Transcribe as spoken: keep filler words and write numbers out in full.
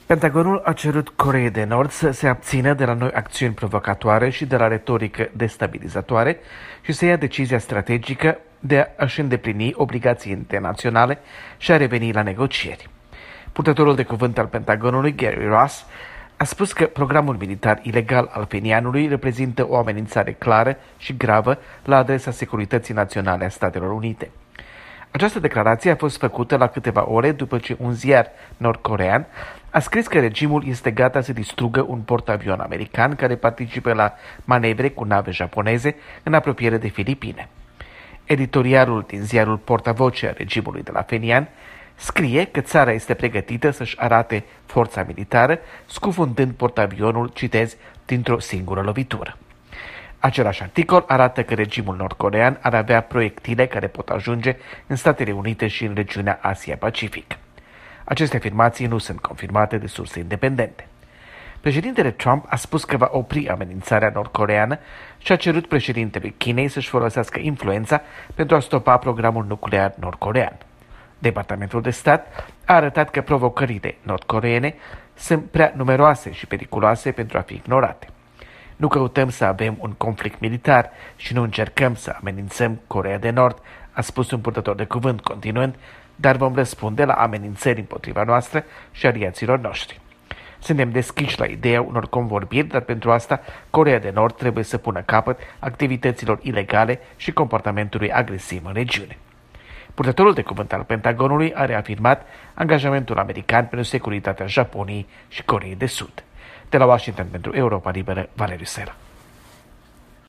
Pentagonul a cerut Coreei de Nord să se abțină de la noi acțiuni provocatoare și de la retorică destabilizatoare și să ia decizia strategică de a-și îndeplini obligații internaționale și a reveni la negocieri. Purtătorul de cuvânt al Pentagonului, Gary Ross, a spus că programul militar ilegal al Pyongyangului reprezintă o amenințare clară și gravă la adresa securității naționale a Statelor Unite. Această declarație a fost făcută la câteva ore după ce un ziar nord-corean a scris că regimul este gata să distrugă un portavion american care participă la manevre cu nave japoneze în apropiere de Filipine. Editorialul din ziarul portavoce a regimului de la Pyongyang scrie că țara este pregătită să-și arate forța militară, scufundând portavionul, citez, dintr-o singură lovitură. Același articol arată că regimul nord-corean ar avea proiectile care pot ajunge în Statele Unite și în regiunea Asia-Pacific. Aceste afirmații nu sunt confirmate de surse independente. Președintele Trump a spus că va opri amenințarea nord-coreană și a cerut președintelui Chinei să-și folosească influența pentru a stopa programul nuclear nord-corean. Departamentul de Stat a arătat că provocările nord-coreene sunt prea numeroase și periculoase pentru a fi ignorate. Nu căutăm să avem un conflict militar și nu încercăm să amenințăm Coreea de Nord, a spus un purtător de cuvânt continuând, dar vom răspunde la amenințări împotriva noastră și aliaților noștri. Suntem deschiși la ideea unor convorbiri, dar pentru asta Coreea de Nord trebuie să pună capăt activităților ilegale și comportamentului agresiv în regiune. Purtătorul de cuvânt al Pentagonului a reafirmat angajamentul american pentru securitatea Japoniei și Coreei de Sud. De la Washington pentru Europa Liberă, Valeriu Sera.